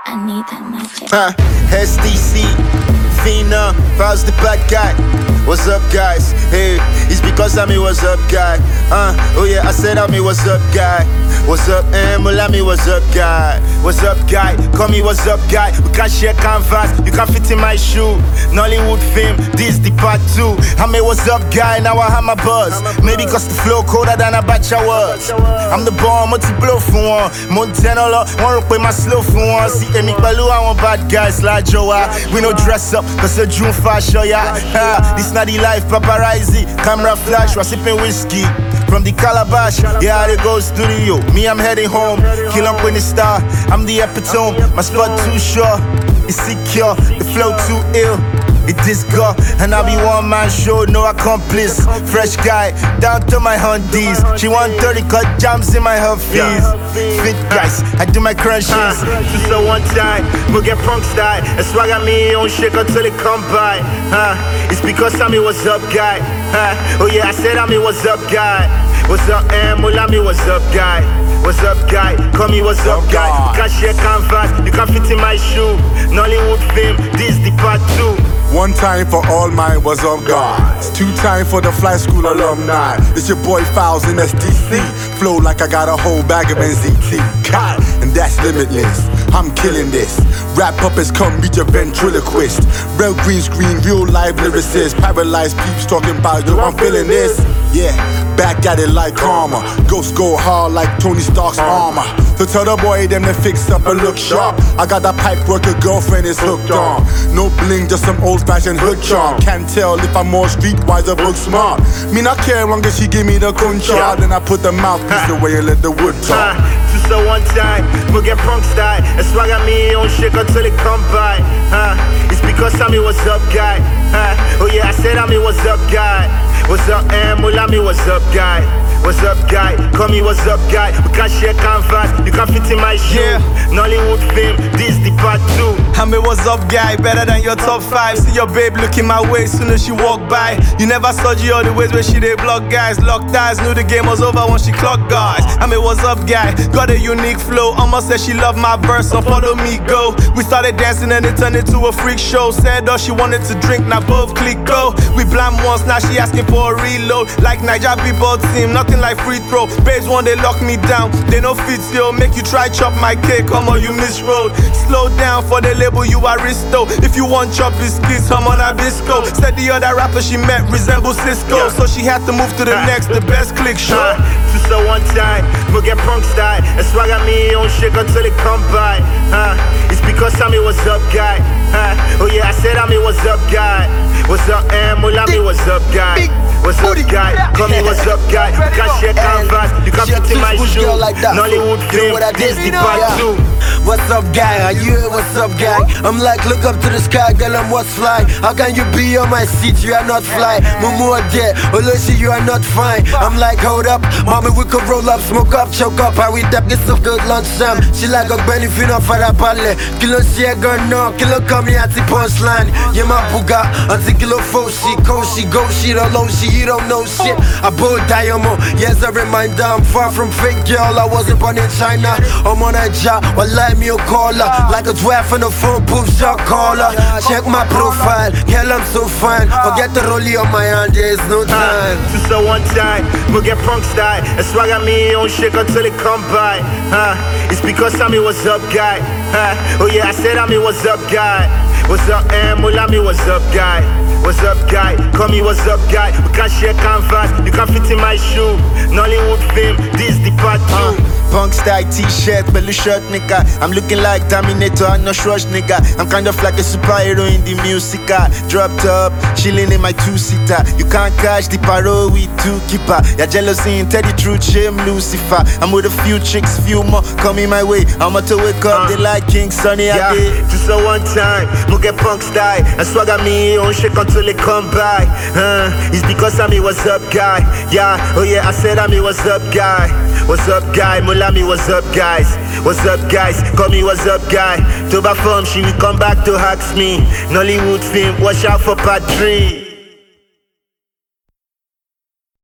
I need that magic. SDC, Fina, Faust the bad guy. What's up, guys? Hey, it's because I'm me. What's up, guy? Oh yeah, I said I'm me. What's up, guy? What's up, Mulami? What's up, guy? What's up, guy? Call me. What's up, guy? We can't share canvas. You can't fit in my shoe. Nollywood film. This the part 2. I'm me. What's up, guy? Now I have my buzz. Maybe cause the flow colder than a batch I was. I'm the bomb. Multi blow for one. Montana, one rock with my slow for one. See Emi Balu, I want bad guys like Joa. We no dress up cause the June fashion, yeah. This not the life, paparazzi. Camera flash, we're sipping whiskey from the calabash. Yeah, they go studio. Me, I'm heading home. Kill up when the star. I'm the epitome. My spot too sure. It's secure. The flow too ill. It is God, and I be one man show, no accomplice. Fresh guy, down to my hundies. She want 30 cut jams in my Huffies. Fit guys, I do my crunches. Just one time, we'll get punk style. And swag at me, on shake until it come by. It's because I'm me, what's up, guy? Oh yeah, I said I'm me, what's up, guy? What's up, Mulami, what's up, guy? What's up, guy? Call me, what's up, guy? You can't share canvas, you can't fit in my shoe. Nollywood film, this the part 2. One time for all my what's up guys. 2 times for the fly school alumni. It's your boy Fouls in SDC. Flow like I got a whole bag of NZT. God, and that's limitless. I'm killing this. Rap puppets come meet your ventriloquist. Real green screen, real life lyricist. Paralyzed peeps talking about yo, I'm feeling this. Yeah, back at it like karma. Ghosts go hard like Tony Stark's armor. So tell the boy them to fix up and look sharp. I got that pipe work a girlfriend is hooked on. No bling, just some old-fashioned hood charm. Can't tell if I'm more streetwise or book smart. Me not care long as she give me the concha. Then I put the mouthpiece away and let the wood talk. Just one time, we'll get punk style. And swag at me, on shake until it come by. It's because I'm me, what's up, guy? Oh yeah, I said I'm me, what's up, guy? What's up, Mulami, what's up, guy? What's up, guy? Call me, what's up, guy? We can't share canvas, you can't fit in my shoe. Nollywood film, this the part 2. I mean, what's up, guy? Better than your top 5. See your babe looking my way soon as she walk by. You never saw G all the ways where she did block guys. Locked eyes, knew the game was over when she clocked guys. I mean, what's up, guy? Got a unique flow. Almost said she loved my verse, so follow me, go. We started dancing and it turned into a freak show. Said all she wanted to drink, now both click go. We blind once, now she asking for a reload. Like Niger people team, nothing like free throw. Babes one they lock me down, they no fit yo. Make you try chop my cake, come on you misroad. Slow down for the label you aristo. If you want chop biscuits, I'm on Abisco. Said the other rapper she met resemble Cisco, so she had to move to the next, the best click show. Just one time, we'll get punk style. And swag at me, on shake until it come by. It's because I'm me, what's up, guy? Oh yeah, I said I'm me, what's up, guy? What's up, Mulami, what's up, guy? What's up, guy? Call me, what's up, guy? You can't share canvas, you can't fit in my shoe. Nollywood film, this the part 2. What's up, guy? Are you here? What's up, guy? I'm like, look up to the sky, girl, I'm what's fly. How can you be on my seat? You are not fly. Mumu there, Oloshi, you are not fine. I'm like, hold up, mommy, we could roll up, smoke up, choke up. How we tap, get some good lunchtime. She like a belly, fin off for the ballet. Kilo share, girl, no, kilo come here at the punchline. Yeah, my buga, until kilo foshi, koshi, go shit, alone, she, you don't know shit. I bought diamond, yes, a reminder, I'm far from fake, girl. I wasn't born in China. I'm on a job, well, like me a caller, like a draft on the phone, boom shot caller. Check my profile, girl, I'm so fine. Forget the rollie on my hand, there's no time. Just one time, we'll get punk style. And swag at me, on shake until it come by. It's because I'm me, what's up, guy? Oh yeah, I said I'm me, what's up, guy? What's up, Mulami, what's up, guy? What's up, guy? Call me, what's up, guy? We can't share canvas, you can't fit in my shoe. Nollywood film, this the part 2. Punk style t-shirt, belly shirt, nigga. I'm looking like Terminator, I'm not Schwarz, nigga. I'm kind of like a superhero in the music. Dropped up, chilling in my 2-seater. You can't catch the parole with 2 keeper. You're jealousy and tell the truth, shame Lucifer. I'm with a few chicks, few more coming my way. I'm about to wake up, they like King Sunny. Yeah, just one time, we'll get punk style. And swag at me, on shake until it come by. It's because I'm me, what's up, guy? Yeah, oh yeah, I said I'm me, what's up, guy? What's up, guy? Mulami, what's up, guys? What's up, guys? Call me, what's up, guy? To perform, she will come back to ask me. Nollywood film, watch out for part 3.